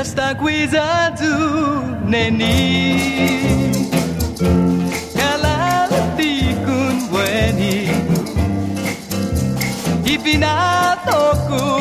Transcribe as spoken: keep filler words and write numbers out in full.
Esta guisa do neni Kala tikun weni Ipinato ku